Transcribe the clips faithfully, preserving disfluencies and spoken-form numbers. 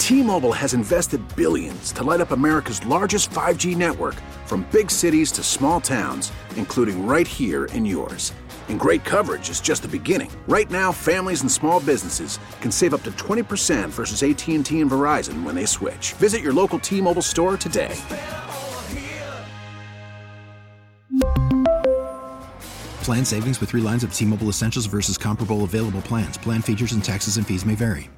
T-Mobile has invested billions to light up America's largest five G network, from big cities to small towns, including right here in yours. And great coverage is just the beginning. Right now, families and small businesses can save up to twenty percent versus A T and T and Verizon when they switch. Visit your local T-Mobile store today. Plan savings with three lines of T-Mobile Essentials versus comparable available plans. Plan features and taxes and fees may vary.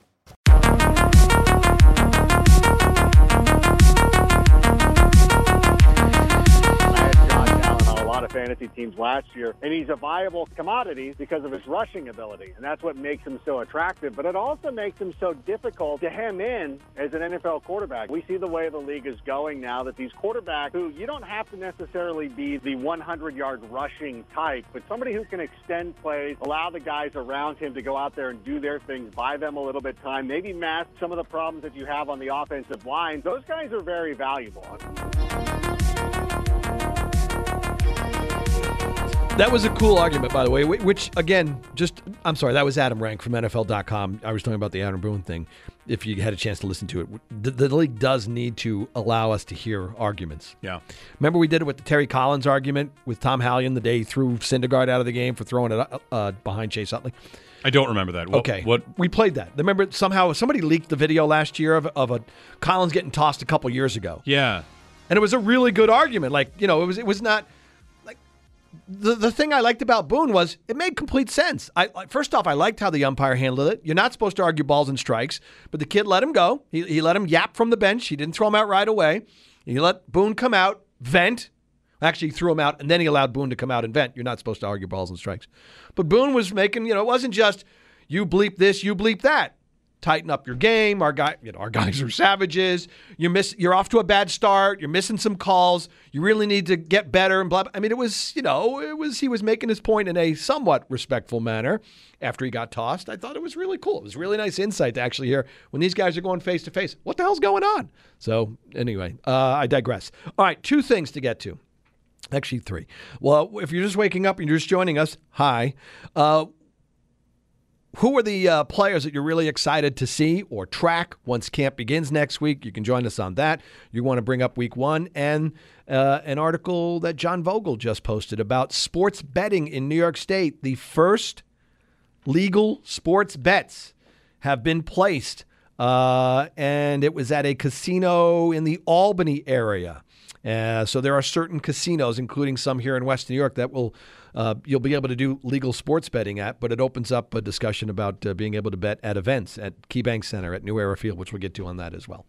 Fantasy teams last year, and he's a viable commodity because of his rushing ability, and that's what makes him so attractive. But it also makes him so difficult to hem in as an N F L quarterback. We see the way the league is going now, that these quarterbacks who you don't have to necessarily be the hundred-yard rushing type, but somebody who can extend plays, allow the guys around him to go out there and do their things, buy them a little bit of time, maybe mask some of the problems that you have on the offensive line. Those guys are very valuable. That was a cool argument, by the way, which, again, just, I'm sorry, that was Adam Rank from N F L dot com. I was talking about the Aaron Boone thing, if you had a chance to listen to it. The, the league does need to allow us to hear arguments. Yeah. Remember we did it with the Terry Collins argument with Tom Hallion the day he threw Syndergaard out of the game for throwing it uh, behind Chase Utley? I don't remember that. What, okay. What? We played that. Remember somehow somebody leaked the video last year of, of a Collins getting tossed a couple years ago. Yeah. And it was a really good argument. Like, you know, it was it was not... The the thing I liked about Boone was it made complete sense. I First off, I liked how the umpire handled it. You're not supposed to argue balls and strikes, but the kid let him go. He, he let him yap from the bench. He didn't throw him out right away. He let Boone come out, vent. Actually, he threw him out, and then he allowed Boone to come out and vent. You're not supposed to argue balls and strikes. But Boone was making, you know, it wasn't just you bleep this, you bleep that. Tighten up your game. Our guy, you know, our guys are savages. You're miss. You're off to a bad start. You're missing some calls. You really need to get better. And blah, blah. I mean, it was, you know, it was. He was making his point in a somewhat respectful manner after he got tossed. I thought it was really cool. It was really nice insight to actually hear when these guys are going face to face. What the hell's going on? So anyway, uh, I digress. All right, two things to get to. Actually, three. Well, if you're just waking up and you're just joining us, hi. Uh, Who are the uh, players that you're really excited to see or track once camp begins next week? You can join us on that. You want to bring up week one and uh, an article that John Vogel just posted about sports betting in New York State. The first legal sports bets have been placed, uh, and it was at a casino in the Albany area. Uh, so there are certain casinos, including some here in West New York, that will uh, you'll be able to do legal sports betting at, but it opens up a discussion about uh, being able to bet at events at KeyBank Center, at New Era Field, which we'll get to on that as well.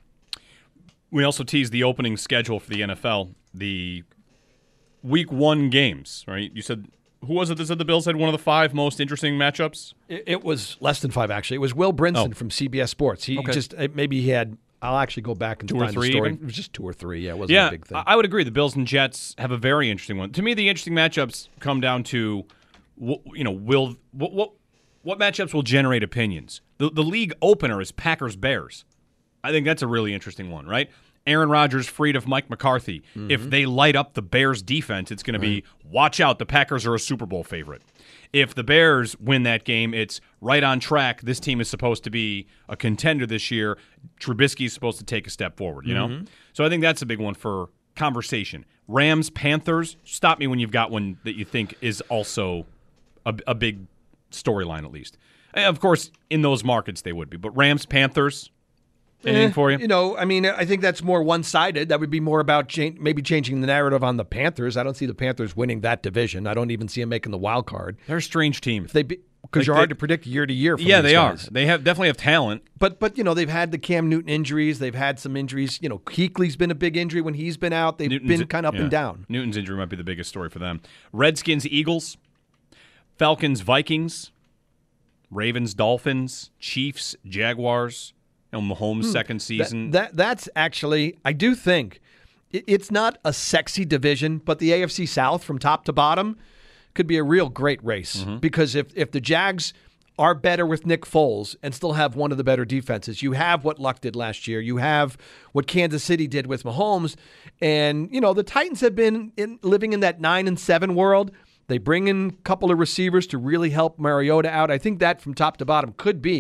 We also teased the opening schedule for the N F L, the week one games, right? You said, who was it that said the Bills had one of the five most interesting matchups? It, it was less than five, actually. It was Will Brinson oh. from C B S Sports. He okay. just, maybe he had... I'll actually go back and two find or three the story. even? It was just two or three. Yeah, it wasn't yeah, a big thing. I would agree. The Bills and Jets have a very interesting one. To me, the interesting matchups come down to, you know, will what what, what matchups will generate opinions. The the league opener is Packers Bears. I think that's a really interesting one, right? Aaron Rodgers freed of Mike McCarthy. Mm-hmm. If they light up the Bears defense, it's going to be, watch out, the Packers are a Super Bowl favorite. If the Bears win that game, it's right on track. This team is supposed to be a contender this year. Trubisky is supposed to take a step forward, you know? Mm-hmm. So I think that's a big one for conversation. Rams, Panthers, stop me when you've got one that you think is also a, a big storyline at least. And of course, in those markets they would be. But Rams, Panthers, anything eh, for you? You know, I mean, I think that's more one-sided. That would be more about cha- maybe changing the narrative on the Panthers. I don't see the Panthers winning that division. I don't even see them making the wild card. They're a strange team. If they be, because like you're they, hard to predict year to year. From yeah, these they guys. are. They have definitely have talent. But but you know they've had the Cam Newton injuries. They've had some injuries. You know, Kuechly's been a big injury when he's been out. They've Newton's, been kind of up yeah. and down. Newton's injury might be the biggest story for them. Redskins, Eagles, Falcons, Vikings, Ravens, Dolphins, Chiefs, Jaguars. You know, Mahomes' hmm. second season. That, that that's actually, I do think it, it's not a sexy division, but the A F C South from top to bottom could be a real great race mm-hmm. because if if the Jags are better with Nick Foles and still have one of the better defenses, you have what Luck did last year. You have what Kansas City did with Mahomes, and you know the Titans have been in, living in that nine and seven world. They bring in a couple of receivers to really help Mariota out. I think that from top to bottom could be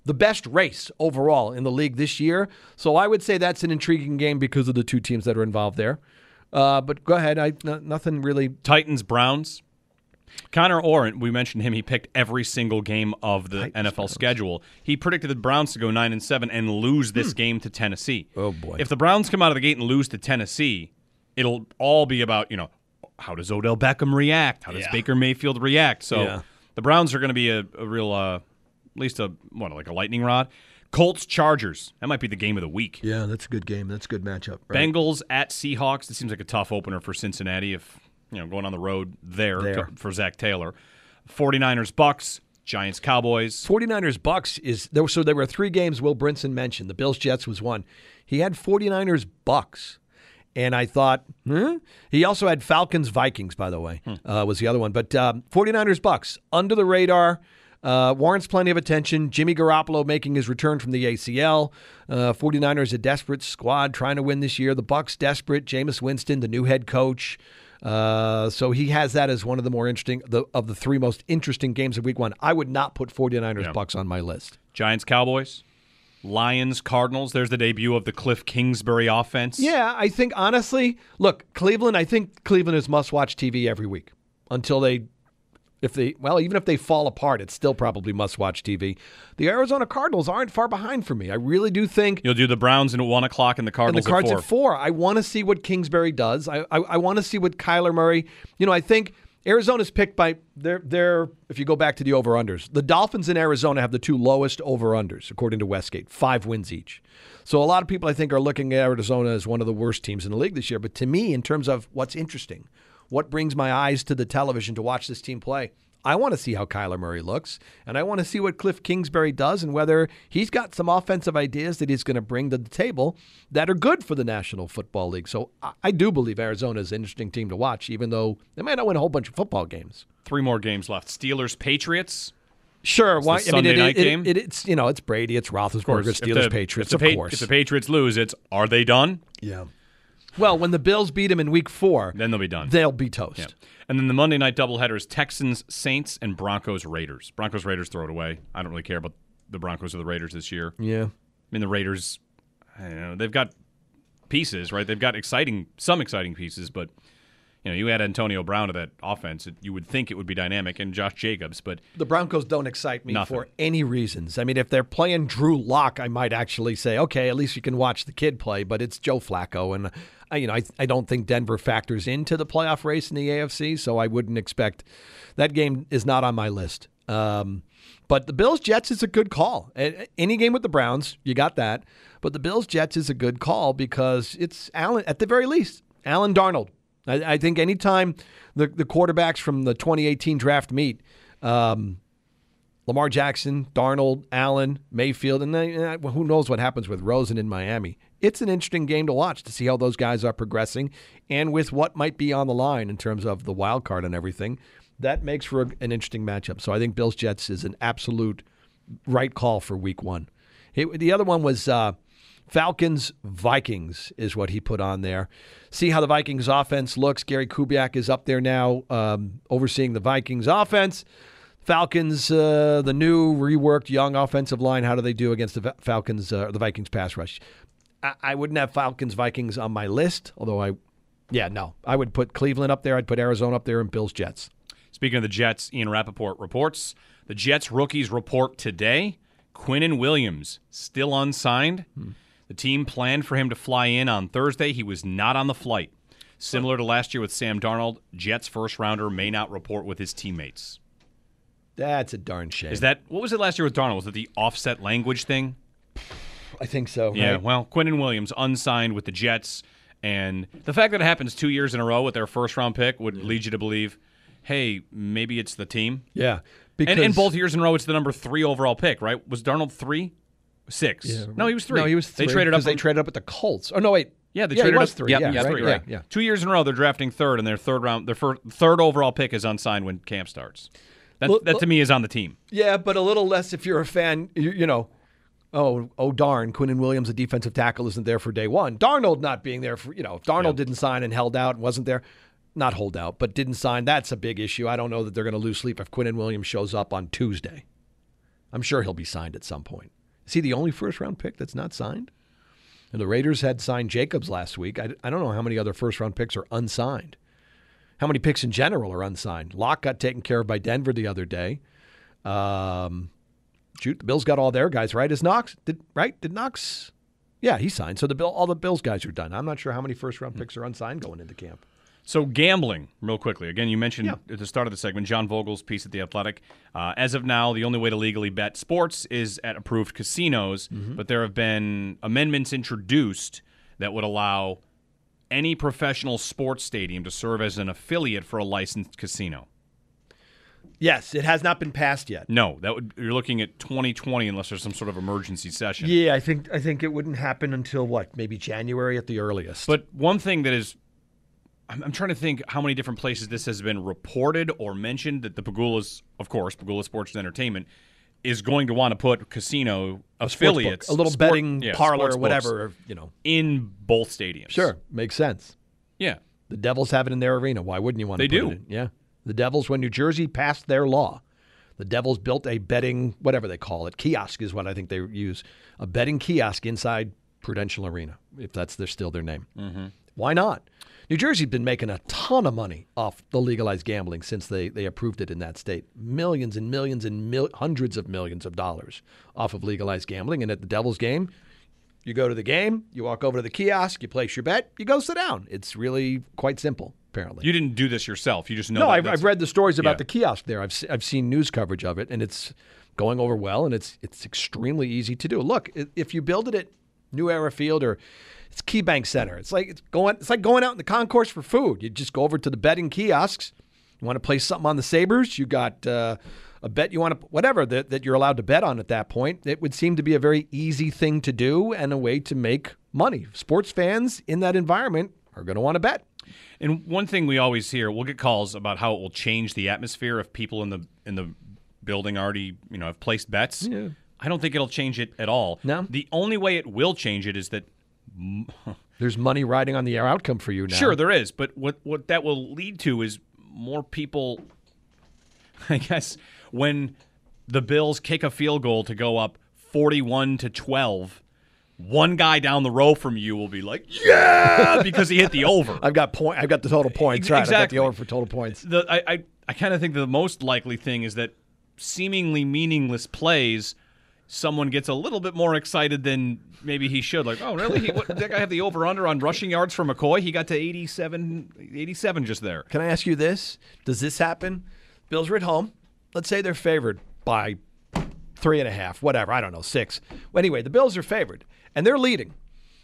the best race overall in the league this year. So I would say that's an intriguing game because of the two teams that are involved there. Uh, but go ahead. I n- nothing really. Titans, Browns. Connor Orr, we mentioned him. He picked every single game of the Titans, N F L Browns. schedule. He predicted the Browns to go nine and seven and lose this hmm. game to Tennessee. Oh boy! If the Browns come out of the gate and lose to Tennessee, it'll all be about, you know, how does Odell Beckham react? How does yeah. Baker Mayfield react? So yeah. the Browns are going to be a, a real, uh, at least a what, like a lightning rod. Colts, Chargers. That might be the game of the week. Yeah, that's a good game. That's a good matchup. Right? Bengals at Seahawks. This seems like a tough opener for Cincinnati if, you know, going on the road there, there. To, for Zach Taylor. 49ers, Bucks. Giants, Cowboys. 49ers, Bucks is there. So there were three games Will Brinson mentioned. The Bills, Jets was one. He had 49ers, Bucks. And I thought, hmm? He also had Falcons, Vikings, by the way, hmm. uh, was the other one. But um, 49ers, Bucks, under the radar. Uh, warrants plenty of attention. Jimmy Garoppolo making his return from the A C L. Uh, 49ers, a desperate squad trying to win this year. The Bucks, desperate. Jameis Winston, the new head coach. Uh, so he has that as one of the more interesting, the, of the three most interesting games of week one. I would not put 49ers, yeah. Bucks on my list. Giants, Cowboys. Lions, Cardinals. There's the debut of the Cliff Kingsbury offense. Yeah, I think, honestly, look, Cleveland, I think Cleveland is must-watch T V every week until they, if they, well, even if they fall apart, it's still probably must-watch T V. The Arizona Cardinals aren't far behind for me. I really do think. You'll do the Browns at one o'clock and the Cardinals and the Cards at four. at four. I want to see what Kingsbury does. I, I, I want to see what Kyler Murray, you know, I think Arizona's picked by, they're, they're, if you go back to the over-unders, the Dolphins in Arizona have the two lowest over-unders, according to Westgate, five wins each. So a lot of people, I think, are looking at Arizona as one of the worst teams in the league this year. But to me, in terms of what's interesting, what brings my eyes to the television to watch this team play, I want to see how Kyler Murray looks, and I want to see what Cliff Kingsbury does and whether he's got some offensive ideas that he's going to bring to the table that are good for the National Football League. So I do believe Arizona is an interesting team to watch, even though they might not win a whole bunch of football games. Three more games left. Steelers, Patriots. Sure. It's why? the I mean, Sunday it, night it, game. It, it, it's you know, it's Brady, it's Roethlisberger, Steelers, the, Patriots, if the, of pa- course. If the Patriots lose, it's are they done? Yeah. Well, when the Bills beat them in Week Four, then they'll be done. They'll be toast. Yeah. And then the Monday night doubleheader is Texans, Saints, and Broncos, Raiders. Broncos, Raiders, throw it away. I don't really care about the Broncos or the Raiders this year. Yeah. I mean, the Raiders, I don't know, they've got pieces, right? They've got exciting, some exciting pieces, but you know, you add Antonio Brown to that offense, it, you would think it would be dynamic, and Josh Jacobs, but the Broncos don't excite me nothing. for any reasons. I mean, if they're playing Drew Lock, I might actually say, okay, at least you can watch the kid play, but it's Joe Flacco, and I, you know, I, I don't think Denver factors into the playoff race in the A F C, so I wouldn't expect that game is not on my list. Um, but the Bills-Jets is a good call. Any game with the Browns, you got that, but the Bills-Jets is a good call because it's Allen, at the very least, Allen Darnold. I, I think anytime the, the quarterbacks from the twenty eighteen draft meet, um, Lamar Jackson, Darnold, Allen, Mayfield, and then, uh, who knows what happens with Rosen in Miami. It's an interesting game to watch to see how those guys are progressing and with what might be on the line in terms of the wild card and everything. That makes for a, an interesting matchup. So I think Bills-Jets is an absolute right call for week one. It, the other one was uh, Falcons-Vikings is what he put on there. See how the Vikings offense looks. Gary Kubiak is up there now um, overseeing the Vikings offense. Falcons, uh, the new reworked young offensive line, how do they do against the Falcons, uh, the Vikings pass rush? I, I wouldn't have Falcons, Vikings on my list, although I, yeah, no. I would put Cleveland up there. I'd put Arizona up there and Bills, Jets. Speaking of the Jets, Ian Rappaport reports, the Jets rookies report today. Quinnen Williams, still unsigned. Hmm. The team planned for him to fly in on Thursday. He was not on the flight. Similar to last year with Sam Darnold, Jets first-rounder may not report with his teammates. That's a darn shame. Is that what was it last year with Darnold? Was it the offset language thing? I think so. Yeah, right? well, Quinnen Williams unsigned with the Jets, and the fact that it happens two years in a row with their first-round pick would yeah. lead you to believe, hey, maybe it's the team. Yeah. Because, and in both years in a row, it's the number three overall pick, right? Was Darnold three? Six. Yeah. No, he was three. No, he was three. They traded up. They traded up with the Colts. Oh, no, wait. Yeah, they yeah, traded he was up. three. Yep, yeah, yeah, right, three, right. right. Yeah. Two years in a row, they're drafting third, and their third round, their first, third overall pick is unsigned when camp starts. That, well, that to me is on the team. Yeah, but a little less if you're a fan. You, you know, oh, oh darn, Quinnen Williams, a defensive tackle, isn't there for day one. Darnold not being there for, you know, if Darnold yep. didn't sign and held out and wasn't there, not hold out, but didn't sign. That's a big issue. I don't know that they're going to lose sleep if Quinnen Williams shows up on Tuesday. I'm sure he'll be signed at some point. Is he the only first-round pick that's not signed? And the Raiders had signed Jacobs last week. I, I don't know how many other first-round picks are unsigned. How many picks in general are unsigned? Locke got taken care of by Denver the other day. Um, shoot, the Bills got all their guys, right? Is Knox, did, right? Did Knox? Yeah, he signed. So the Bill, all the Bills guys are done. I'm not sure how many first-round picks are unsigned going into camp. So gambling, real quickly. Again, you mentioned Yeah. at the start of the segment, John Vogel's piece at The Athletic. Uh, as of now, the only way to legally bet sports is at approved casinos, Mm-hmm. but there have been amendments introduced that would allow any professional sports stadium to serve as an affiliate for a licensed casino. Yes, it has not been passed yet. No, that would you're looking at twenty twenty unless there's some sort of emergency session. Yeah, I think I think it wouldn't happen until, what, maybe January at the earliest. But one thing that is I'm, I'm trying to think how many different places this has been reported or mentioned that the Pagulas, of course, Pagula Sports and Entertainment, is going to want to put casino affiliates, a little sport- betting yeah, parlor sports or books whatever, you know. in both stadiums. Sure, makes sense. Yeah. The Devils have it in their arena. Why wouldn't you want to They put do. it in? Yeah. The Devils, when New Jersey passed their law, the Devils built a betting, whatever they call it, kiosk is what I think they use, a betting kiosk inside Prudential Arena, if that's their, still their name. Mm-hmm. Why not? New Jersey's been making a ton of money off the legalized gambling since they, they approved it in that state. Millions and millions and mil- hundreds of millions of dollars off of legalized gambling. And at the Devils game, you go to the game, you walk over to the kiosk, you place your bet, you go sit down. It's really quite simple, apparently. You didn't do this yourself. You just know No, that I've, that's- I've read the stories about Yeah. the kiosk there. I've se- I've seen news coverage of it, and it's going over well, and it's it's extremely easy to do. Look, i- if you build it at New Era Field or it's KeyBank Center, it's like it's going it's like going out in the concourse for food. You just go over to the betting kiosks. You want to place something on the Sabres? You got uh, a bet you want to whatever that, that you're allowed to bet on at that point. It would seem to be a very easy thing to do and a way to make money. Sports fans in that environment are going to want to bet. And one thing we always hear, we'll get calls about how it will change the atmosphere if people in the in the building already, you know, have placed bets. Yeah. I don't think it'll change it at all. No? The only way it will change it is that There's money riding on the outcome for you now. sure there is, but what what that will lead to is more people I guess when the Bills kick a field goal to go up forty-one to twelve, one guy down the row from you will be like, "Yeah!" because he hit the over. I've got point. I've got the total points. Ex- Right. I've got exactly. the over for total points. The, I I, I kind of think the most likely thing is that seemingly meaningless plays, someone gets a little bit more excited than maybe he should. Like, oh, really? He, what, did that guy have the over-under on rushing yards for McCoy? He got to eighty-seven, eighty-seven just there. Can I ask you this? Does this happen? Bills are at home. Let's say they're favored by three and a half, whatever. I don't know, six. Well, anyway, the Bills are favored, and they're leading.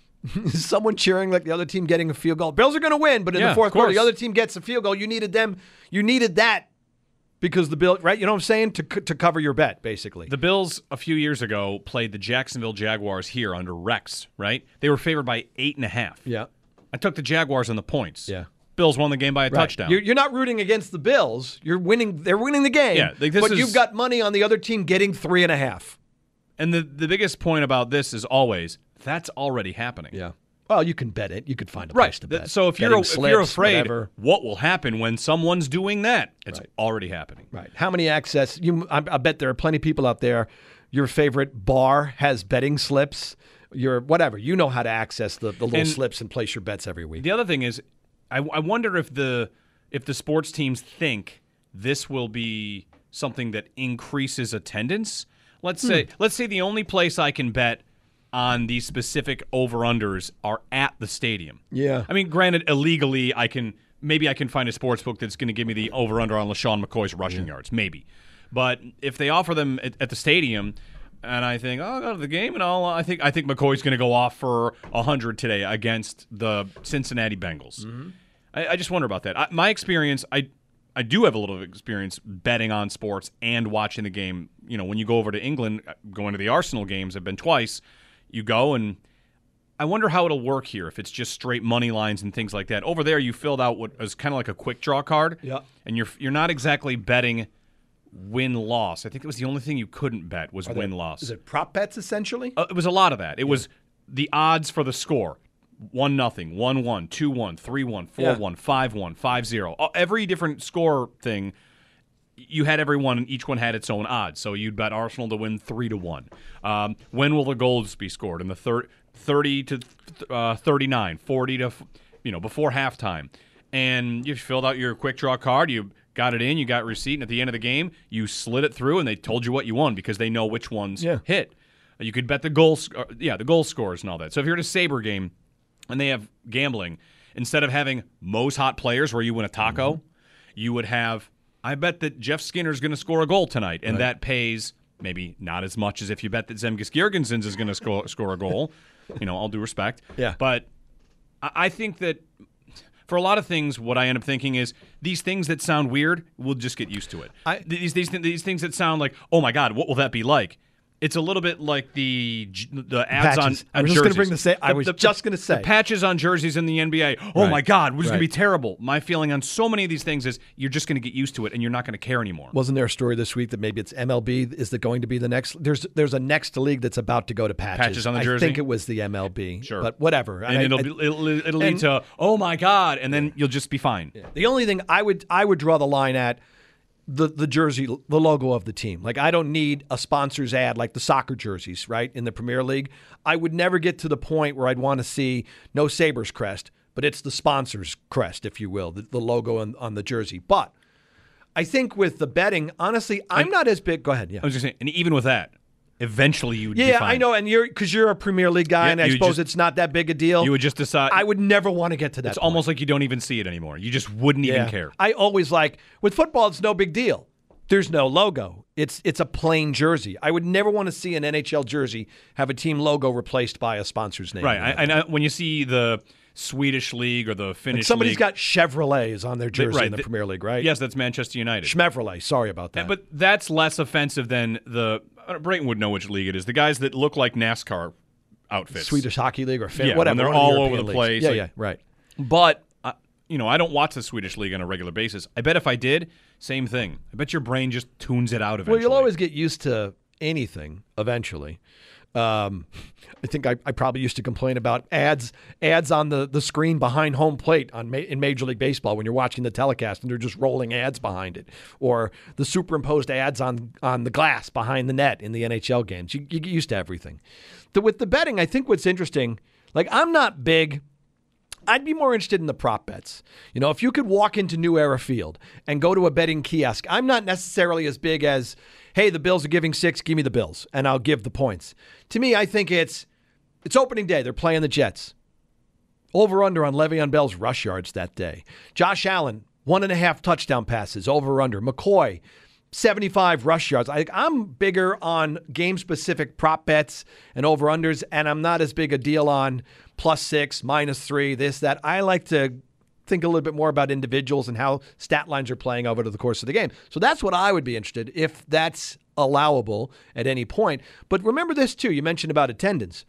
Someone cheering like the other team getting a field goal. Bills are going to win, but in Yeah, the fourth of quarter, the course. other team gets a field goal. You needed them. You needed that because the Bill, right? You know what I'm saying? To to cover your bet, basically. The Bills a few years ago played the Jacksonville Jaguars here under Rex, right? They were favored by eight and a half. yeah. I took the Jaguars on the points. Yeah. Bills won the game by a Right. touchdown. You're, you're not rooting against the Bills. You're winning. They're winning the game. Yeah, like, this but is- you've got money on the other team getting three and a half. and the, the biggest point about this is always, that's already happening. Yeah. Well, you can bet it. You could find a Right. place to Th- bet. So if you're Betting if you're slips, afraid, whatever. what will happen when someone's doing that? It's Right. already happening. Right. How many access? You, I, I bet there are plenty of people out there. Your favorite bar has betting slips. Your whatever. You know how to access the, the little And slips and place your bets every week. The other thing is, I, I wonder if the if the sports teams think this will be something that increases attendance. Let's say Hmm. let's say the only place I can bet on these specific over-unders are at the stadium. Yeah. I mean, granted, illegally, I can maybe I can find a sports book that's going to give me the over-under on LaShawn McCoy's rushing yards, maybe. But if they offer them at, at the stadium, and I think, oh, I'll go to the game, and I'll, I think I think McCoy's going to go off for one hundred today against the Cincinnati Bengals. Mm-hmm. I, I just wonder about that. I, my experience, I I do have a little experience betting on sports and watching the game. You know, when you go over to England, going to the Arsenal games, I've been twice. You go, and I wonder how it'll work here if it's just straight money lines and things like that. Over there, you filled out what is kind of like a quick draw card, Yeah. and you're you're not exactly betting win-loss. I think it was the only thing you couldn't bet was win-loss. Is it prop bets essentially? Uh, it was a lot of that. It was the odds for the score. One nothing, one one, two one, three one, four one, five one, five zero. Uh, Every different score thing. you had everyone, each one had its own odds. So you'd bet Arsenal to win three to one. Um, when will the goals be scored? In the thir- thirty to uh, thirty-nine, forty to, you know, before halftime. And you filled out your quick draw card. You got it in. You got receipt. And at the end of the game, you slid it through, and they told you what you won because they know which ones Yeah. hit. You could bet the goals, uh, yeah, the goal scores and all that. So if you're at a Sabre game and they have gambling, instead of having Mo's Hot Players where you win a taco, mm-hmm. you would have, I bet that Jeff Skinner's going to score a goal tonight, and right. that pays maybe not as much as if you bet that Zemgus Girgensons is going to score, score a goal. You know, all due respect. Yeah. But I think that for a lot of things, what I end up thinking is these things that sound weird, we'll just get used to it. I, these, these, these things that sound like, oh, my God, what will that be like? It's a little bit like the the ads patches. on, on I was jerseys. just going to bring the say. I the, was the, just going to say the patches on jerseys in the N B A. Oh right. my God, it was right. going to be terrible. My feeling on so many of these things is you're just going to get used to it, and you're not going to care anymore. Wasn't there a story this week that maybe it's M L B is that going to be the next? There's there's a next league that's about to go to patches. Patches on the jersey. I think it was the M L B. Sure, but whatever. And, and I, it'll, be, it'll it'll and, lead to oh my God, and then you'll just be fine. Yeah. The only thing I would I would draw the line at. The the jersey, the logo of the team. Like, I don't need a sponsor's ad like the soccer jerseys, right, in the Premier League. I would never get to the point where I'd want to see no Sabres crest, but it's the sponsor's crest, if you will, the, the logo on, on the jersey. But I think with the betting, honestly, I'm, I'm not as big. Go ahead. Yeah. I was just saying, and even with that, eventually you would yeah, be fine. I know, and you're because you're a Premier League guy, yeah, and I suppose just, it's not that big a deal. You would just decide. I would never want to get to that. It's point. almost like you don't even see it anymore. You just wouldn't yeah. even care. I always like with football, it's no big deal. There's no logo. It's it's a plain jersey. I would never want to see an N H L jersey have a team logo replaced by a sponsor's name. Right. I, I, when you see the Swedish league or the Finnish like somebody's league, got Chevrolets on their jersey right, in the the, Premier League, right? Yes, that's Manchester United. Schmevrolet. Sorry about that. But that's less offensive than the uh, Brayton would know which league it is. The guys that look like NASCAR outfits, Swedish Hockey League or Fin- yeah, whatever. They're all over the leagues. place. Yeah, like, yeah, right. But uh, you know, I don't watch the Swedish league on a regular basis. I bet if I did, same thing. I bet your brain just tunes it out eventually. Well, you'll always get used to anything eventually. Um, I think I, I probably used to complain about ads ads on the, the screen behind home plate on ma- in Major League Baseball when you're watching the telecast and they're just rolling ads behind it, or the superimposed ads on on the glass behind the net in the N H L games. You, you get used to everything. The, with the betting, I think what's interesting, like I'm not big. I'd be more interested in the prop bets. You know, if you could walk into New Era Field and go to a betting kiosk, I'm not necessarily as big as, hey, the Bills are giving six, give me the Bills, and I'll give the points. To me, I think it's it's opening day. They're playing the Jets. Over-under on Le'Veon Bell's rush yards that day. Josh Allen, one and a half touchdown passes, over-under. McCoy, seventy-five rush yards. I, I'm bigger on game-specific prop bets and over-unders, and I'm not as big a deal on plus six, minus three, this, that. I like to think a little bit more about individuals and how stat lines are playing over the course of the game. So that's what I would be interested if that's allowable at any point. But remember this, too. You mentioned about attendance.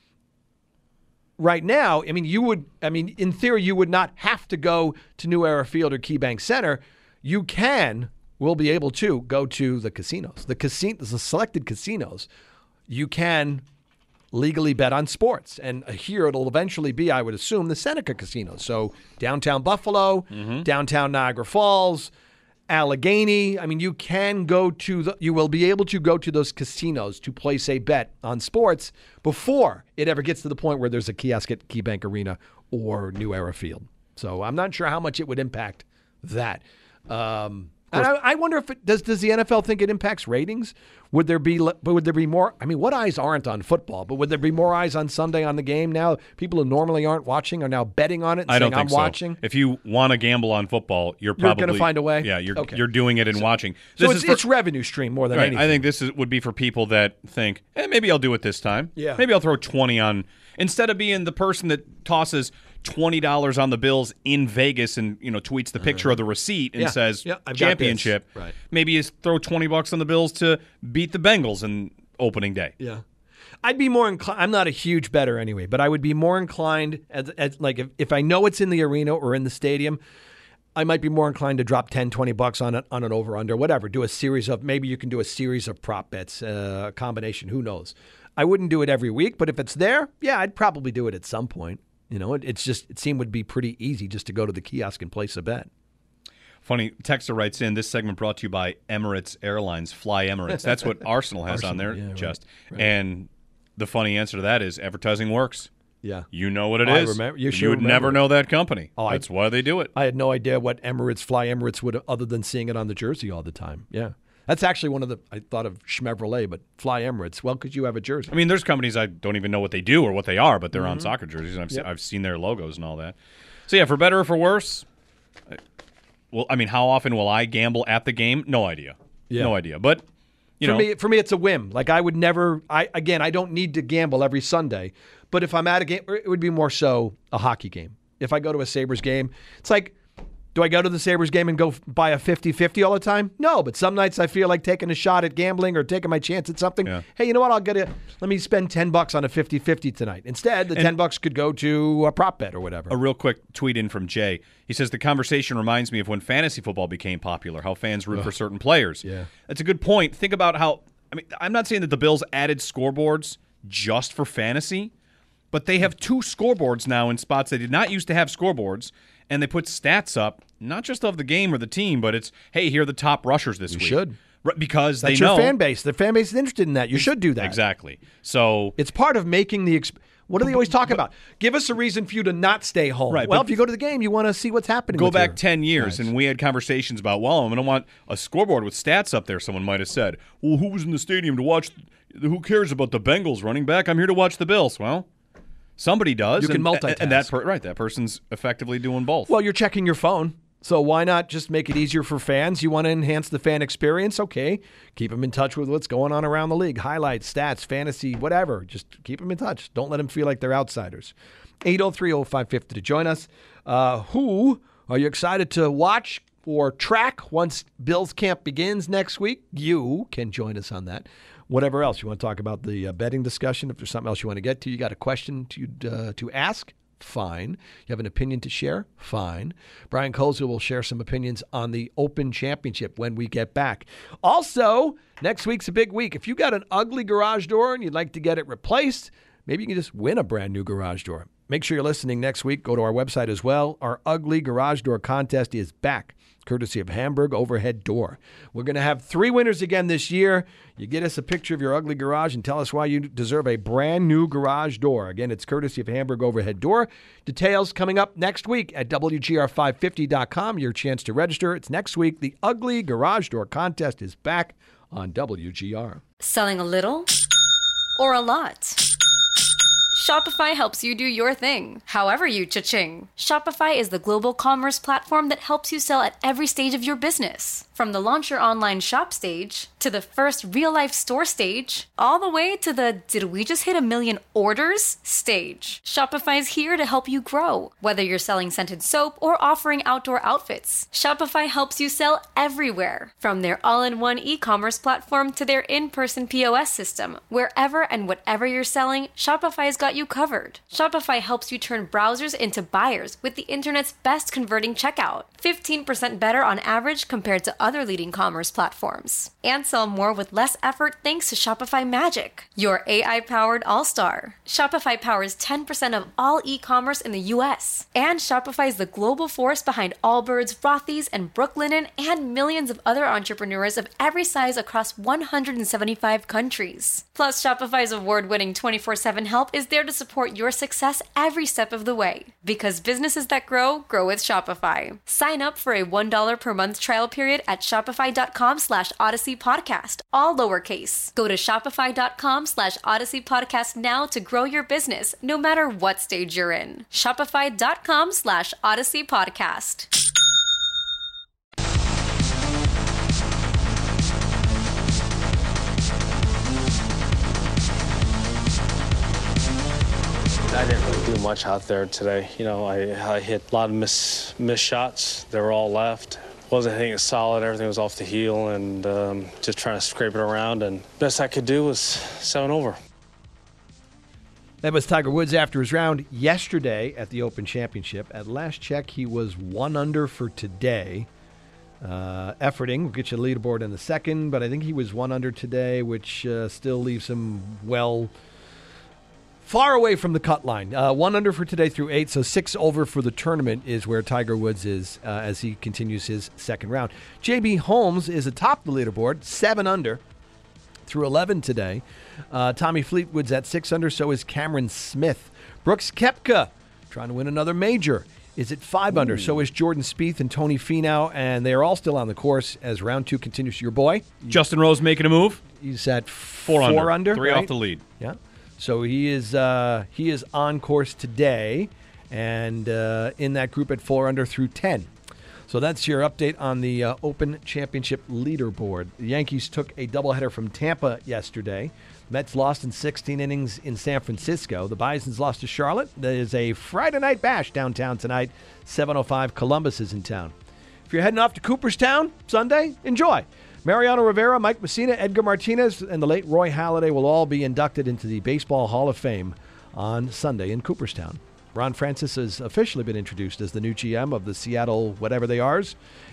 Right now, I mean, you would, I mean, in theory, you would not have to go to New Era Field or KeyBank Center. You can, will be able to go to the casinos. The casino, the selected casinos, you can legally bet on sports. And here it'll eventually be, I would assume, the Seneca casinos. So downtown Buffalo, mm-hmm. downtown Niagara Falls, Allegheny. I mean, you can go to the, you will be able to go to those casinos to place a bet on sports before it ever gets to the point where there's a kiosk at KeyBank Arena or New Era Field. So I'm not sure how much it would impact that. Um, and I, I wonder if it does. Does the N F L think it impacts ratings? Would there be? Would there be more? I mean, what eyes aren't on football? But would there be more eyes on Sunday on the game now? People who normally aren't watching are now betting on it. And I don't saying, think I'm so. watching. If you want to gamble on football, you're probably going to find a way. Yeah, you're okay. you're doing it and so, watching. This so it's, is for, it's revenue stream more than right, anything. I think this is, would be for people that think, eh, maybe I'll do it this time. Yeah. Maybe I'll throw twenty on instead of being the person that tosses twenty dollars on the Bills in Vegas and, you know, tweets the picture uh, of the receipt and yeah, says yeah, I've championship. Right. Maybe you throw twenty bucks on the Bills to beat the Bengals in opening day. Yeah. I'd be more inclined. I'm not a huge bettor anyway, but I would be more inclined, as, as like if, if I know it's in the arena or in the stadium, I might be more inclined to drop ten, twenty bucks on it, on an over-under, whatever. Do a series of, maybe you can do a series of prop bets, uh, a combination, who knows. I wouldn't do it every week, but if it's there, yeah, I'd probably do it at some point. You know, it, it's just, it seemed would be pretty easy just to go to the kiosk and place a bet. Funny, texter writes in, this segment brought to you by Emirates Airlines. Fly Emirates. That's what Arsenal has Arsenal, on there, yeah, right, just. right. And the funny answer to that is advertising works. Yeah. You know what it I is. remember- you you sure would never remember it. know that company. Oh, I- That's why they do it. I had no idea what Emirates, Fly Emirates would, other than seeing it on the jersey all the time. Yeah. That's actually one of the, I thought of Chevrolet, but Fly Emirates, well, because you have a jersey. I mean, there's companies I don't even know what they do or what they are, but they're Mm-hmm. on soccer jerseys, and I've, Yep. se- I've seen their logos and all that. So, yeah, for better or for worse, I, well, I mean, how often will I gamble at the game? No idea. Yeah. No idea. But, you for know. me, for me, it's a whim. Like I would never. I again, I don't need to gamble every Sunday. But if I'm at a game, it would be more so a hockey game. If I go to a Sabres game, it's like, do I go to the Sabres game and go f- buy a fifty-fifty all the time? No, but some nights I feel like taking a shot at gambling or taking my chance at something. Yeah. Hey, you know what? I'll get it. Let me spend ten bucks on a fifty-fifty tonight. Instead, the ten bucks could go to a prop bet or whatever. A real quick tweet in from Jay. He says, the conversation reminds me of when fantasy football became popular, how fans root for certain players. Yeah. That's a good point. Think about how, I mean, I'm not saying that the Bills added scoreboards just for fantasy, but they have two scoreboards now in spots they did not used to have scoreboards, and they put stats up, not just of the game or the team, but it's, hey, here are the top rushers this You week. should. Right, because That's they your know. fan base. The fan base is interested in that. You should do that. Exactly. So It's part of making the. Exp- what do they always talk about? Give us a reason for you to not stay home. Right, Well, but- if you go to the game, you want to see what's happening. go with back your ten years, guys. and we had conversations about, well, I'm going to want a scoreboard with stats up there. Someone might have said, well, who was in the stadium to watch? Who cares about the Bengals running back? I'm here to watch the Bills. Well, somebody does. You can and, multitask. And that per, right, that person's effectively doing both. Well, you're checking your phone. So why not just make it easier for fans? You want to enhance the fan experience? Okay. Keep them in touch with what's going on around the league. Highlights, stats, fantasy, whatever. Just keep them in touch. Don't let them feel like they're outsiders. eight oh three oh five five oh to join us. Uh, who are you excited to watch or track once Bills camp begins next week? You can join us on that. Whatever else. You want to talk about the uh, betting discussion? If there's something else you want to get to, you got a question to uh, to ask? Fine. You have an opinion to share? Fine. Brian Kozel will share some opinions on the Open Championship when we get back. Also, next week's a big week. If you got an ugly garage door and you'd like to get it replaced, maybe you can just win a brand new garage door. Make sure you're listening next week. Go to our website as well. Our ugly garage door contest is back, courtesy of Hamburg Overhead Door. We're going to have three winners again this year. You get us a picture of your ugly garage and tell us why you deserve a brand new garage door. Again, it's courtesy of Hamburg Overhead Door. Details coming up next week at W G R five fifty dot com. Your chance to register. It's next week. The ugly garage door contest is back on W G R. Selling a little or a lot? Shopify helps you do your thing, however you cha-ching. Shopify is the global commerce platform that helps you sell at every stage of your business. From the launch your online shop stage, to the first real-life store stage, all the way to the did we just hit a million orders stage. Shopify's here to help you grow. Whether you're selling scented soap or offering outdoor outfits, Shopify helps you sell everywhere. From their all-in-one e-commerce platform to their in-person P O S system, wherever and whatever you're selling, Shopify's got you covered. Shopify helps you turn browsers into buyers with the internet's best converting checkout. fifteen percent better on average compared to other leading commerce platforms. And sell more with less effort thanks to Shopify Magic, your A I-powered all-star. Shopify powers ten percent of all e-commerce in the U S. And Shopify is the global force behind Allbirds, Rothy's, and Brooklinen, and millions of other entrepreneurs of every size across one hundred seventy-five countries. Plus, Shopify's award-winning twenty-four seven help is there to support your success every step of the way. Because businesses that grow, grow with Shopify. Sign up for a one dollar per month trial period at shopify.com slash Odyssey Podcast, all lowercase. Go to shopify.com slash Odyssey Podcast now to grow your business, no matter what stage you're in. Shopify.com slash Odyssey Podcast. I didn't really do much out there today. You know, I, I hit a lot of miss, miss shots. They were all left. Wasn't hitting it solid. Everything was off the heel and um, just trying to scrape it around. And best I could do was seven over. That was Tiger Woods after his round yesterday at the Open Championship. At last check, he was one under for today. Uh, efforting, we'll get you a leaderboard in a second, but I think he was one under today, which uh, still leaves him well Far away from the cut line. Uh, one under for today through eight, so six over for the tournament is where Tiger Woods is uh, as he continues his second round. J B Holmes is atop the leaderboard, seven under through eleven today. Uh, Tommy Fleetwood's at six under, so is Cameron Smith. Brooks Koepka trying to win another major is at five Ooh. under, so is Jordan Spieth and Tony Finau, and they are all still on the course as round two continues. Your boy? Justin Rose making a move? He's at four, four under, under, three right? off the lead. Yeah. So he is uh, he is on course today, and uh, in that group at four under through ten. So that's your update on the uh, Open Championship leaderboard. The Yankees took a doubleheader from Tampa yesterday. Mets lost in sixteen innings in San Francisco. The Bisons lost to Charlotte. There is a Friday night bash downtown tonight. seven oh five Columbus is in town. If you're heading off to Cooperstown Sunday, enjoy. Mariano Rivera, Mike Messina, Edgar Martinez, and the late Roy Halladay will all be inducted into the Baseball Hall of Fame on Sunday in Cooperstown. Ron Francis has officially been introduced as the new G M of the Seattle whatever they are.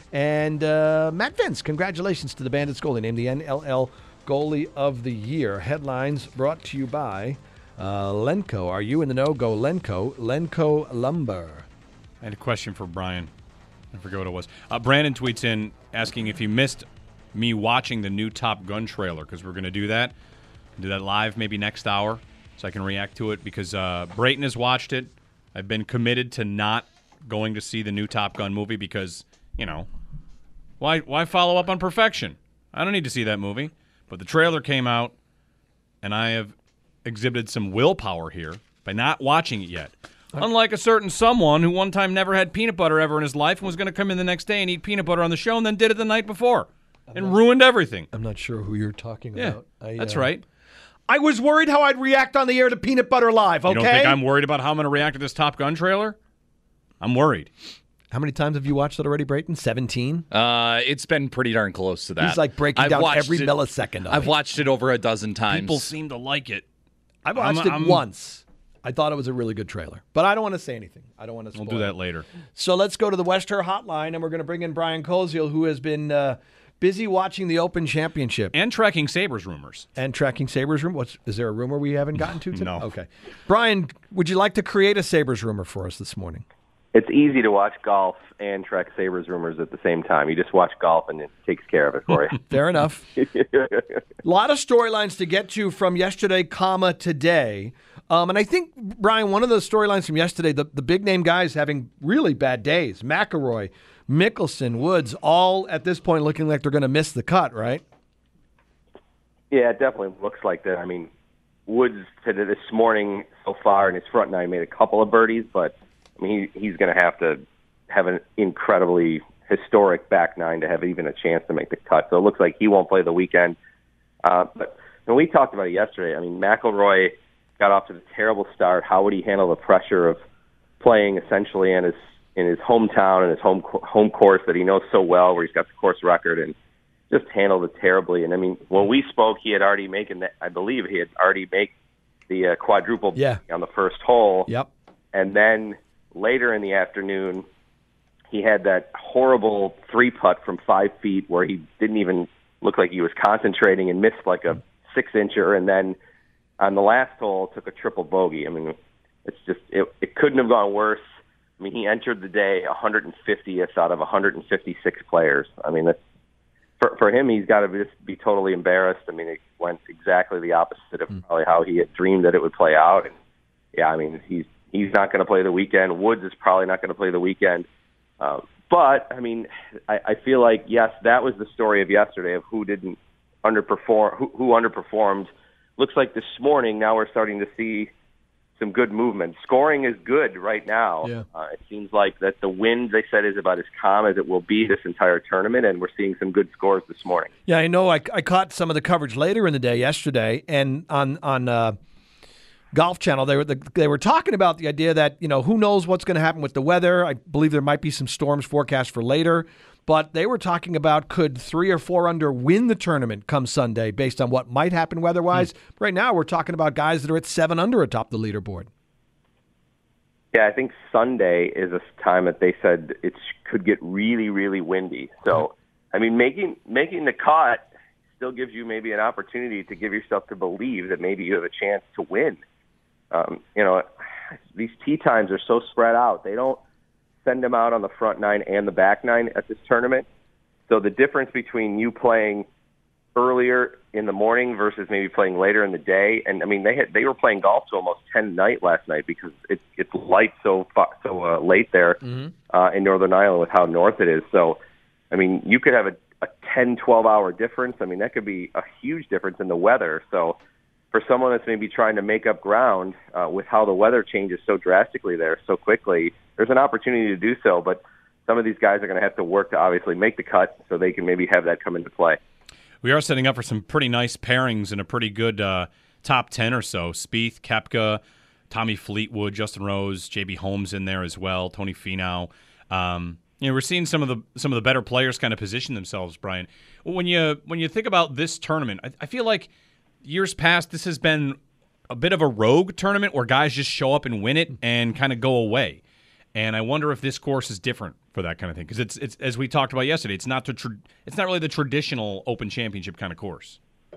And uh, Matt Vince, congratulations to the Bandits goalie, named the N L L Goalie of the Year. Headlines brought to you by uh, Lenco. Are you in the know? Go Lenco. Lenco Lumber. I had a question for Brian. I forget what it was. Uh, Brandon tweets in asking if he missed me watching the new Top Gun trailer, because we're going to do that. Do that live maybe next hour so I can react to it, because uh, Brayton has watched it. I've been committed to not going to see the new Top Gun movie because, you know, why why follow up on perfection? I don't need to see that movie. But the trailer came out, and I have exhibited some willpower here by not watching it yet. Unlike a certain someone who one time never had peanut butter ever in his life and was going to come in the next day and eat peanut butter on the show and then did it the night before I'm and not, ruined everything. I'm not sure who you're talking yeah, about. I, that's uh, right. I was worried how I'd react on the air to Peanut Butter Live, okay? You don't think I'm worried about how I'm going to react to this Top Gun trailer? I'm worried. How many times have you watched it already, Brayton? seventeen? Uh, it's been pretty darn close to that. He's like breaking I've down watched every it, millisecond of I've it. watched it over a dozen times. People seem to like it. I watched I'm, it I'm, once. I thought it was a really good trailer. But I don't want to say anything. I don't want to spoil We'll do that it. later. So let's go to the West Her Hotline, and we're going to bring in Brian Koziel, who has been uh, busy watching the Open Championship. And tracking Sabres rumors. And tracking Sabres rumor. What's, is there a rumor we haven't gotten to today? No. Okay. Brian, would you like to create a Sabres rumor for us this morning? It's easy to watch golf and track Sabres rumors at the same time. You just watch golf and it takes care of it for you. Fair enough. A lot of storylines to get to from yesterday, comma, today. Um, and I think, Brian, one of those storylines from yesterday, the, the big-name guys having really bad days. McIlroy, Mickelson, Woods, all at this point looking like they're going to miss the cut, right? Yeah, it definitely looks like that. I mean, Woods today, this morning so far in his front nine made a couple of birdies, but I mean, he, he's going to have to have an incredibly historic back nine to have even a chance to make the cut. So it looks like he won't play the weekend. Uh, but when we talked about it yesterday, I mean, McIlroy got off to a terrible start. How would he handle the pressure of playing essentially in his in his hometown and his home home course that he knows so well, where he's got the course record, and just handled it terribly. And I mean, when we spoke, he had already making that. I believe he had already made the uh, quadruple yeah. on the first hole. Yep. And then later in the afternoon, he had that horrible three putt from five feet where he didn't even look like he was concentrating and missed like a six incher. And then on the last hole, took a triple bogey. I mean, it's just it, it couldn't have gone worse. I mean, he entered the day one hundred fiftieth out of one hundred fifty-six players. I mean, that's, for for him, he's got to be, just be totally embarrassed. I mean, it went exactly the opposite of probably how he had dreamed that it would play out. And yeah, I mean, he's he's not going to play the weekend. Woods is probably not going to play the weekend. Uh, but I mean, I, I feel like yes, that was the story of yesterday of who didn't underperform, who, who underperformed. Looks like this morning now we're starting to see some good movement. Scoring is good right now. Yeah. Uh, it seems like that the wind, they said, is about as calm as it will be this entire tournament, and we're seeing some good scores this morning. Yeah, I know. I, I caught some of the coverage later in the day yesterday, and on on uh, Golf Channel, they were the, they were talking about the idea that, you know, who knows what's going to happen with the weather. I believe there might be some storms forecast for later. But they were talking about could three or four under win the tournament come Sunday based on what might happen weather-wise. Mm. Right now we're talking about guys that are at seven under atop the leaderboard. Yeah, I think Sunday is a time that they said it could get really, really windy. So, okay. I mean, making making the cut still gives you maybe an opportunity to give yourself to believe that maybe you have a chance to win. Um, you know, these tee times are so spread out. They don't send them out on the front nine and the back nine at this tournament. So the difference between you playing earlier in the morning versus maybe playing later in the day, and I mean they had, they were playing golf to almost ten at night last night because it, it's light so far, so uh, late there mm-hmm. uh, in Northern Ireland with how north it is. So I mean you could have a, a ten, twelve hour difference. I mean that could be a huge difference in the weather. So for someone that's maybe trying to make up ground uh, with how the weather changes so drastically there so quickly, there's an opportunity to do so. But some of these guys are going to have to work to obviously make the cut so they can maybe have that come into play. We are setting up for some pretty nice pairings and a pretty good uh, top ten or so. Spieth, Koepka, Tommy Fleetwood, Justin Rose, J B Holmes in there as well, Tony Finau. Um, you know, we're seeing some of the some of the better players kind of position themselves, Brian. When you when you think about this tournament, I, I feel like years past this has been a bit of a rogue tournament where guys just show up and win it and kind of go away. And I wonder if this course is different for that kind of thing because it's it's as we talked about yesterday. It's not the tra- it's not really the traditional Open Championship kind of course.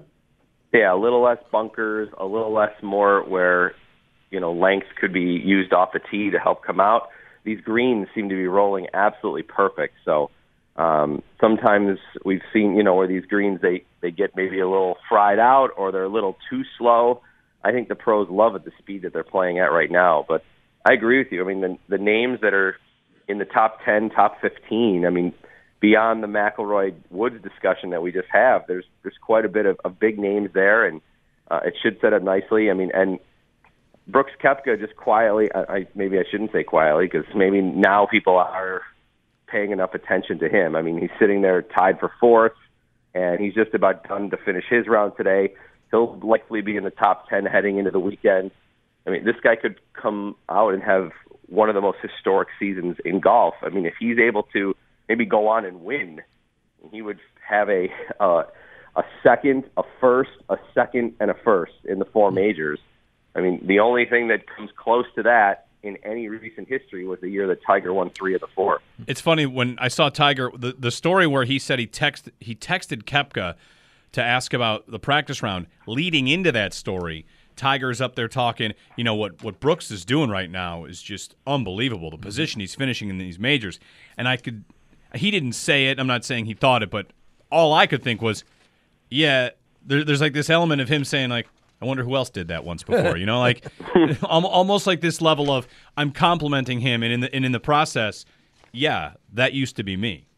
Yeah, a little less bunkers, a little less more where you know lengths could be used off the tee to help come out. These greens seem to be rolling absolutely perfect. So um, sometimes we've seen you know where these greens they they get maybe a little fried out or they're a little too slow. I think the pros love at the speed that they're playing at right now, but I agree with you. I mean, the, the names that are in the top ten, top fifteen, I mean, beyond the McIlroy-Woods discussion that we just have, there's there's quite a bit of, of big names there, and uh, it should set up nicely. I mean, and Brooks Koepka just quietly, I, I maybe I shouldn't say quietly, because maybe now people are paying enough attention to him. I mean, he's sitting there tied for fourth, and he's just about done to finish his round today. He'll likely be in the top ten heading into the weekend. I mean, this guy could come out and have one of the most historic seasons in golf. I mean, if he's able to maybe go on and win, he would have a uh, a second, a first, a second, and a first in the four majors. I mean, the only thing that comes close to that in any recent history was the year that Tiger won three of the four. It's funny, when I saw Tiger, the, the story where he said he text he texted Koepka to ask about the practice round, leading into that story, Tiger's up there talking, you know, what, what Brooks is doing right now is just unbelievable, the position he's finishing in these majors. And I could, he didn't say it, I'm not saying he thought it, but all I could think was, yeah, there, there's like this element of him saying, like, I wonder who else did that once before, you know, like almost like this level of I'm complimenting him, and in the and in the process, yeah, that used to be me.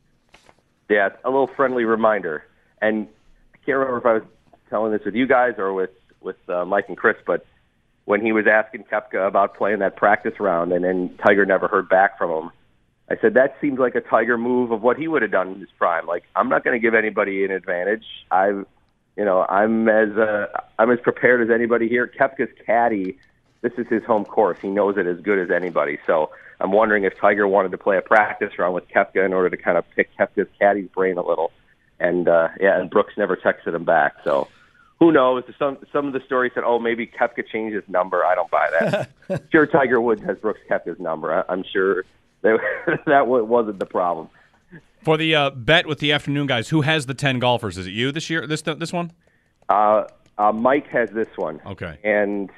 Yeah, a little friendly reminder. And I can't remember if I was telling this with you guys or with with uh, Mike and Chris, but when he was asking Koepka about playing that practice round and then Tiger never heard back from him, I said that seems like a Tiger move of what he would have done in his prime. Like, I'm not going to give anybody an advantage. I, you know, I'm as uh, I'm as prepared as anybody here. Koepka's caddy, this is his home course. He knows it as good as anybody. So I'm wondering if Tiger wanted to play a practice round with Koepka in order to kind of pick Koepka's caddy's brain a little. And uh, yeah, and Brooks never texted him back. So who knows? Some some of the stories said, oh, maybe Koepka changed his number. I don't buy that. Sure, Tiger Woods has Brooks Koepka's number. I, I'm sure that, that wasn't the problem. For the uh, bet with the afternoon guys, who has the ten golfers? Is it you this year? This this one? Uh, uh, Mike has this one. Okay. And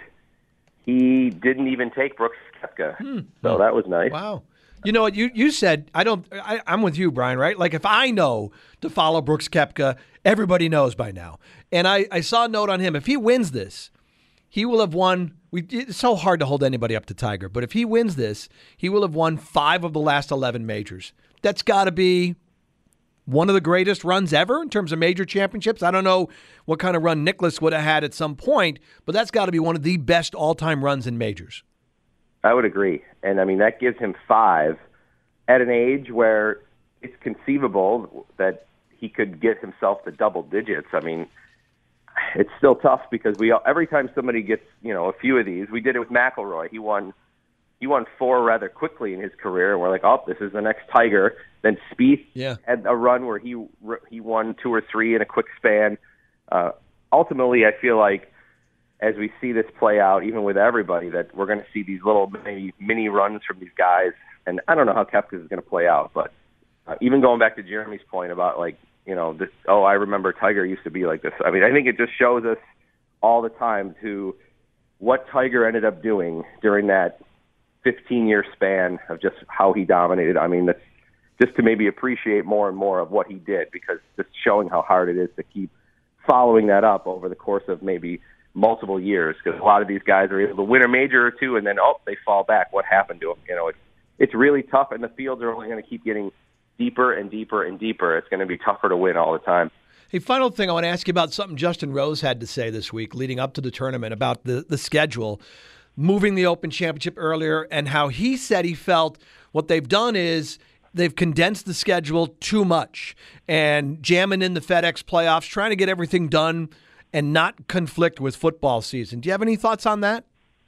he didn't even take Brooks Koepka. Hmm. So that was nice. Wow. You know what you, you said? I don't. I, I'm with you, Brian. Right? Like if I know to follow Brooks Koepka, everybody knows by now. And I, I saw a note on him. If he wins this, he will have won. We, it's so hard to hold anybody up to Tiger, but if he wins this, he will have won five of the last eleven majors. That's got to be one of the greatest runs ever in terms of major championships. I don't know what kind of run Nicklaus would have had at some point, but that's got to be one of the best all-time runs in majors. I would agree. And, I mean, that gives him five at an age where it's conceivable that he could get himself to double digits. I mean, it's still tough because we all, every time somebody gets, you know, a few of these, we did it with McIlroy. He won he won four rather quickly in his career, and we're like, oh, this is the next Tiger. Then Spieth yeah. had a run where he he won two or three in a quick span. Uh, ultimately, I feel like as we see this play out, even with everybody, that we're going to see these little maybe mini runs from these guys. And I don't know how Koepka is going to play out, but uh, even going back to Jeremy's point about, like, you know, this, oh, I remember Tiger used to be like this. I mean, I think it just shows us all the time to what Tiger ended up doing during that fifteen-year span of just how he dominated, I mean, that's just to maybe appreciate more and more of what he did, because just showing how hard it is to keep following that up over the course of maybe multiple years, because a lot of these guys are able to win a major or two and then, oh, they fall back. What happened to them? You know, it's, it's really tough, and the fields are only going to keep getting deeper and deeper and deeper. It's going to be tougher to win all the time. Hey, final thing, I want to ask you about something Justin Rose had to say this week leading up to the tournament about the, the schedule, moving the Open Championship earlier, and how he said he felt what they've done is they've condensed the schedule too much and jamming in the FedEx playoffs, trying to get everything done and not conflict with football season. Do you have any thoughts on that?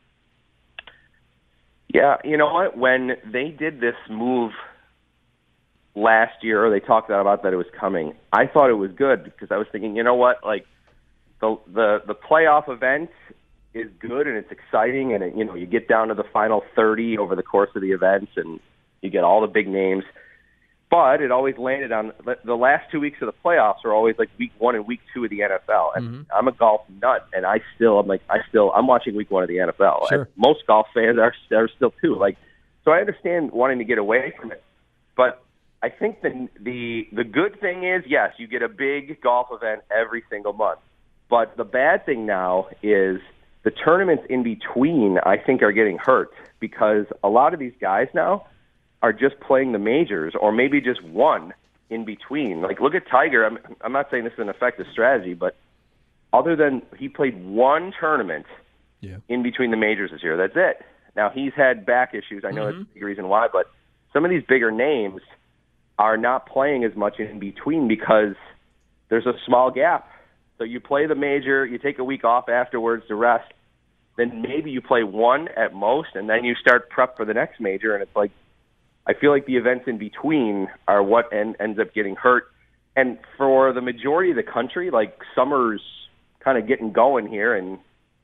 Yeah, you know what? When they did this move last year, or they talked about that it was coming, I thought it was good, because I was thinking, you know what? Like, the the, the playoff event is good and it's exciting, and it, you know, you get down to the final thirty over the course of the events, and you get all the big names. But it always landed on the last two weeks of the playoffs are always like week one and week two of the N F L. And mm-hmm. I'm a golf nut, and I still, I'm like, I still, I'm watching week one of the N F L. Sure. And most golf fans are, are still too. Like, so I understand wanting to get away from it, but I think the the the good thing is, yes, you get a big golf event every single month. But the bad thing now is the tournaments in between, I think, are getting hurt, because a lot of these guys now are just playing the majors, or maybe just one in between. Like, look at Tiger. I'm, I'm not saying this is an effective strategy, but other than he played one tournament yeah. in between the majors this year, that's it. Now, he's had back issues. I know mm-hmm. that's a big reason why, but some of these bigger names are not playing as much in between because there's a small gap. So you play the major, you take a week off afterwards to rest, then maybe you play one at most, and then you start prep for the next major, and it's like, I feel like the events in between are what en- ends up getting hurt. And for the majority of the country, like, summer's kind of getting going here, and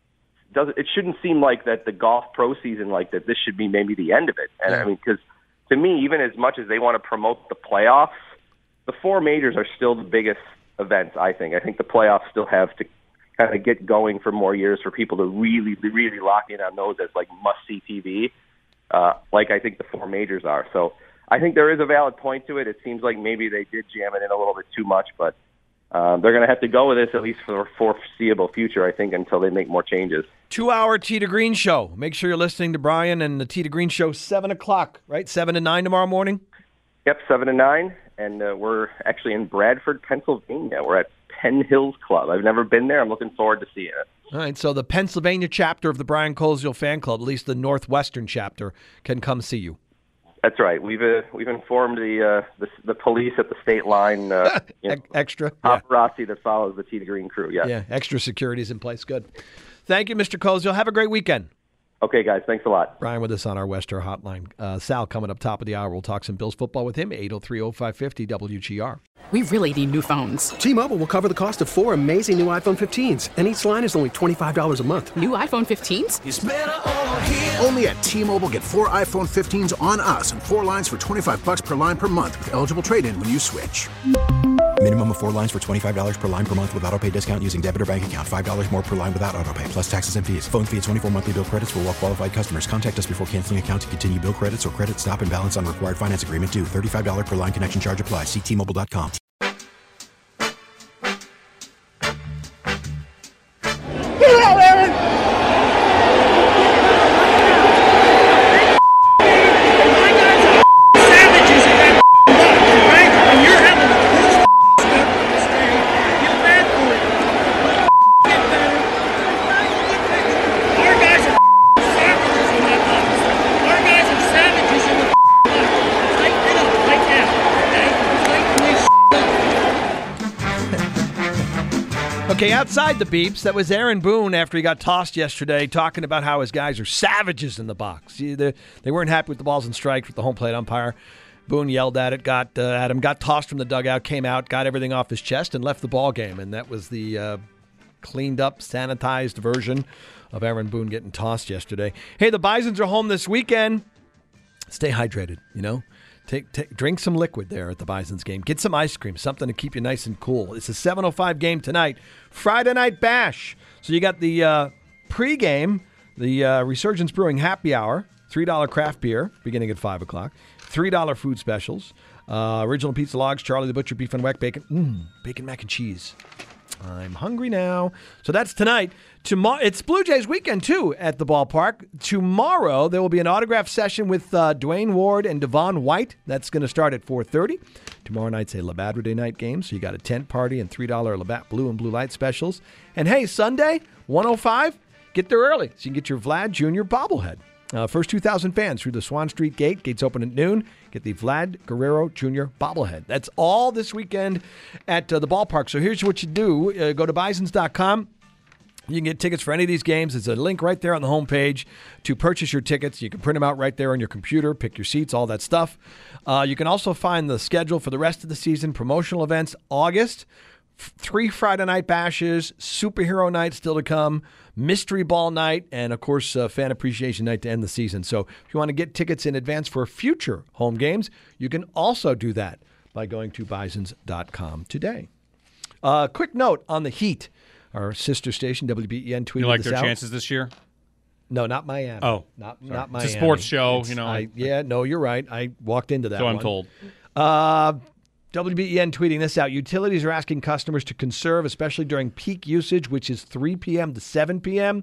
does it shouldn't seem like that the golf pro season, like that, this should be maybe the end of it. And yeah. I mean, because to me, even as much as they want to promote the playoffs, the four majors are still the biggest events, I think. I think the playoffs still have to kind of get going for more years for people to really, really lock in on those as, like, must-see T V. Uh, like I think the four majors are. So I think there is a valid point to it. It seems like maybe they did jam it in a little bit too much, but um, they're going to have to go with this at least for the foreseeable future, I think, until they make more changes. Two-hour Tee to Green show. Make sure you're listening to Brian and the Tee to Green show, seven o'clock, right? seven to nine tomorrow morning? Yep, seven to nine, and uh, we're actually in Bradford, Pennsylvania. We're at Penn Hills Club. I've never been there. I'm looking forward to seeing it. All right, so the Pennsylvania chapter of the Brian Koziol fan club, at least the Northwestern chapter, can come see you. That's right. We've uh, we've informed the, uh, the the police at the state line. Uh, you know, extra paparazzi yeah. that follows the Tee to Green crew. Yeah, yeah. Extra security is in place. Good. Thank you, Mister Koziol. Have a great weekend. Okay, guys. Thanks a lot. Brian with us on our Wester hotline. Uh, Sal coming up top of the hour. We'll talk some Bills football with him. eight oh three oh five five oh W G R. We really need new phones. T-Mobile will cover the cost of four amazing new iPhone fifteens, and each line is only twenty-five dollars a month. New iPhone fifteens? It's better over here. Only at T-Mobile, get four iPhone fifteens on us and four lines for twenty-five dollars per line per month with eligible trade-in when you switch. Minimum of four lines for twenty-five dollars per line per month with autopay discount using debit or bank account. five dollars more per line without autopay, plus taxes and fees. Phone fee at twenty-four monthly bill credits for well-qualified customers. Contact us before canceling account to continue bill credits or credit stop and balance on required finance agreement due. thirty-five dollars per line connection charge applies. See T Mobile dot com. Okay, outside the beeps, that was Aaron Boone after he got tossed yesterday, talking about how his guys are savages in the box. See, they, they weren't happy with the balls and strikes with the home plate umpire. Boone yelled at it, got uh, at him, got tossed from the dugout, came out, got everything off his chest, and left the ball game. And that was the uh, cleaned up, sanitized version of Aaron Boone getting tossed yesterday. Hey, the Bisons are home this weekend. Stay hydrated, you know. Take, take, drink some liquid there at the Bisons game. Get some ice cream, something to keep you nice and cool. It's a seven oh five game tonight. Friday Night Bash. So you got the uh, pregame The uh, Resurgence Brewing Happy Hour, three dollars craft beer, beginning at five o'clock. three dollars food specials. Uh, original pizza logs, Charlie the Butcher, beef and weck bacon. Mmm, bacon mac and cheese. I'm hungry now. So that's tonight. Tomorrow, it's Blue Jays weekend, too, at the ballpark. Tomorrow, there will be an autograph session with uh, Dwayne Ward and Devon White. That's going to start at four thirty. Tomorrow night's a Labatt Day night game, so you got a tent party and three dollars Labatt Blue and Blue Light specials. And, hey, Sunday, one oh five, get there early so you can get your Vlad Junior bobblehead. Uh, first two thousand fans through the Swan Street Gate. Gates open at noon. Get the Vlad Guerrero Junior bobblehead. That's all this weekend at uh, the ballpark. So here's what you do. Uh, go to bisons dot com. You can get tickets for any of these games. There's a link right there on the homepage to purchase your tickets. You can print them out right there on your computer, pick your seats, all that stuff. Uh, you can also find the schedule for the rest of the season, promotional events, August. Three Friday night bashes, superhero night still to come, mystery ball night, and, of course, uh, fan appreciation night to end the season. So if you want to get tickets in advance for future home games, you can also do that by going to bisons dot com today. Uh, quick note on the Heat. Our sister station, W B E N, tweeted You like this their out. chances this year? No, not Miami. Oh, not sorry. not Miami. It's a sports show, It's, you know. I, yeah, no, you're right. I walked into that So I'm one. told. Uh, W B E N tweeting this out. Utilities are asking customers to conserve, especially during peak usage, which is three p.m. to seven p.m.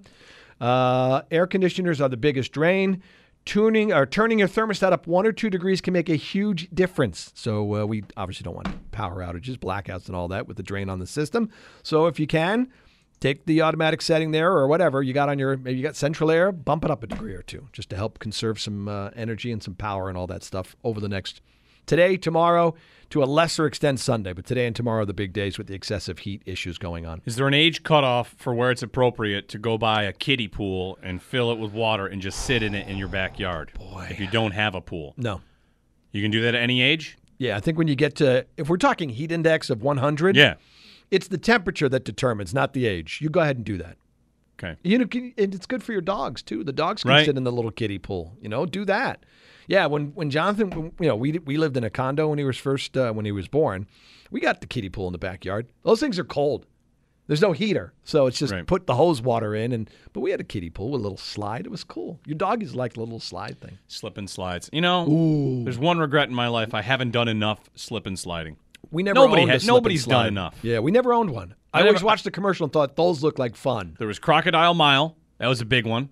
Uh, air conditioners are the biggest drain. Tuning or turning your thermostat up one or two degrees can make a huge difference. So uh, we obviously don't want power outages, blackouts, and all that with the drain on the system. So if you can, take the automatic setting there or whatever you got on your, maybe you got central air, bump it up a degree or two just to help conserve some uh, energy and some power and all that stuff over the next today, tomorrow, to a lesser extent Sunday. But today and tomorrow are the big days with the excessive heat issues going on. Is there an age cutoff for where it's appropriate to go buy a kiddie pool and fill it with water and just sit in it in your backyard? Boy. If you don't have a pool. No. You can do that at any age? Yeah, I think when you get to, if we're talking heat index of one hundred, yeah, it's the temperature that determines, not the age. You go ahead and do that. Okay. You know, and it's good for your dogs, too. The dogs can Right. sit in the little kiddie pool. You know, do that. Yeah, when when Jonathan, you know, we we lived in a condo when he was first, uh, when he was born. We got the kiddie pool in the backyard. Those things are cold. There's no heater, so it's just Right. put the hose water in. And But we had a kiddie pool with a little slide. It was cool. Your doggies like the little slide thing. Slip and slides. You know, Ooh. there's one regret in my life. I haven't done enough slip and sliding. We never Nobody owned a has. slip and Nobody's slide. done enough. Yeah, we never owned one. I, I always never- watched the commercial and thought those looked like fun. There was Crocodile Mile. That was a big one.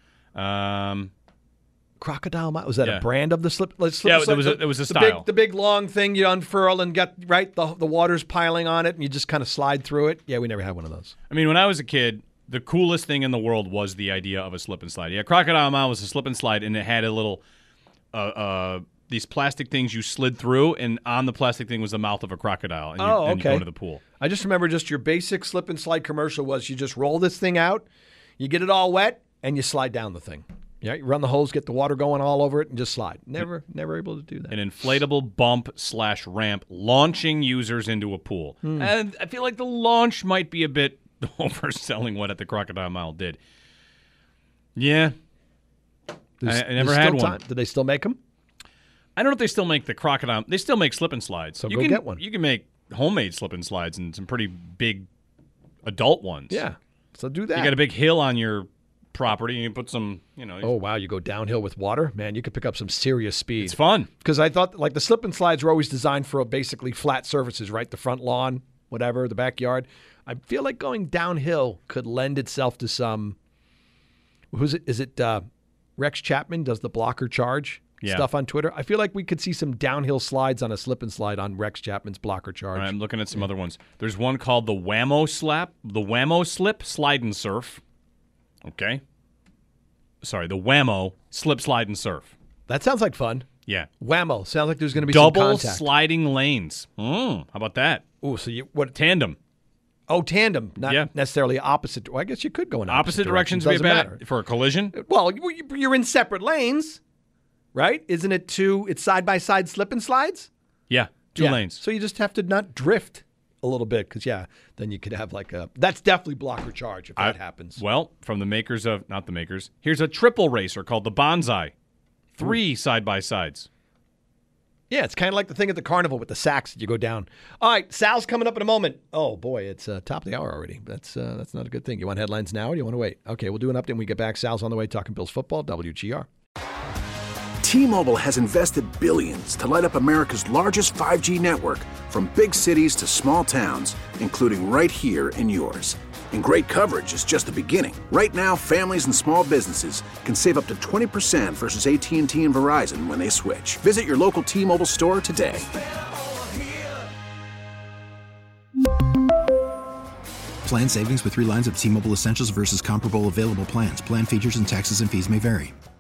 Um, Crocodile Mile? Was that Yeah. a brand of the slip? Like, slip Yeah, slide? there was a- The- there was a the style. Big, the big long thing you unfurl and get right. The the water's piling on it, and you just kind of slide through it. Yeah, we never had one of those. I mean, when I was a kid, the coolest thing in the world was the idea of a slip and slide. Yeah, Crocodile Mile was a slip and slide, and it had a little, uh, uh, these plastic things you slid through, and on the plastic thing was the mouth of a crocodile, and you, Oh, and you okay. go into the pool. I just remember just your basic slip and slide commercial was you just roll this thing out, you get it all wet, and you slide down the thing. Yeah, you run the hose, get the water going all over it, and just slide. Never, never able to do that. An inflatable bump slash ramp launching users into a pool. Hmm. And I feel like the launch might be a bit overselling what at the Crocodile Mile did. Yeah. There's- I, I never there's had still one. time. Do they still make them? I don't know if they still make the crocodile. They still make slip and slides. So you go can, get one. You can make homemade slip and slides and some pretty big adult ones. Yeah. So do that. You got a big hill on your property, and you put some, you know. Oh, wow. You go downhill with water? Man, you could pick up some serious speed. It's fun. Because I thought, like, the slip and slides were always designed for basically flat surfaces, right? The front lawn, whatever, the backyard. I feel like going downhill could lend itself to some. Who's it? Is it uh, Rex Chapman does the blocker charge Yeah. stuff on Twitter? I feel like we could see some downhill slides on a slip and slide on Rex Chapman's blocker charge. I'm looking at some other ones. There's one called the Whammo Slap, the Whammo Slip Slide and Surf. Okay. Sorry, the Whammo Slip Slide and Surf. That sounds like fun. Yeah. Whammo. Sounds like there's going to be some Double contact. sliding lanes. Mm, how about that? Oh, so you what? Tandem. Oh, tandem, not Yeah. necessarily opposite. Well, I guess you could go in opposite, Opposite directions would be Doesn't bad matter. for a collision. Well, you- you're in separate lanes, right? Isn't it two? It's side by side slip and slides. Yeah, two Yeah. lanes. So you just have to not drift a little bit, because yeah, then you could have like a. That's definitely blocker charge if that I- happens. Well, from the makers of, not the makers, here's a triple racer called the Bonsai. Three side by sides. Yeah, it's kind of like the thing at the carnival with the sacks that you go down. All right, Sal's coming up in a moment. Oh, boy, it's uh, top of the hour already. That's uh, that's not a good thing. You want headlines now or do you want to wait? Okay, we'll do an update when we get back. Sal's on the way talking Bills football, W G R. T-Mobile has invested billions to light up America's largest five G network, from big cities to small towns, including right here in yours. And great coverage is just the beginning. Right now, families and small businesses can save up to twenty percent versus A T and T and Verizon when they switch. Visit your local T-Mobile store today. Plan savings with three lines of T-Mobile Essentials versus comparable available plans. Plan features and taxes and fees may vary.